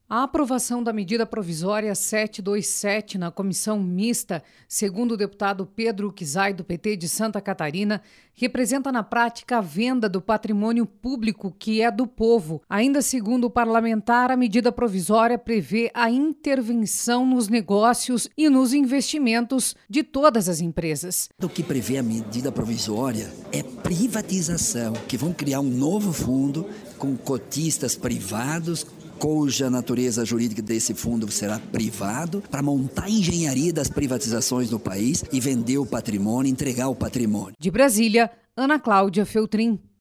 A aprovação da medida provisória 727 na comissão mista, segundo o deputado Pedro Kizai, do PT de Santa Catarina, representa na prática a venda do patrimônio público que é do povo. Ainda segundo o parlamentar, a medida provisória prevê a intervenção nos negócios e nos investimentos de todas as empresas. O que prevê a medida provisória é privatização, que vão criar um novo fundo com cotistas privados, cuja natureza jurídica desse fundo será privado, para montar a engenharia das privatizações no país e vender o patrimônio, entregar o patrimônio. De Brasília, Ana Cláudia Feltrin.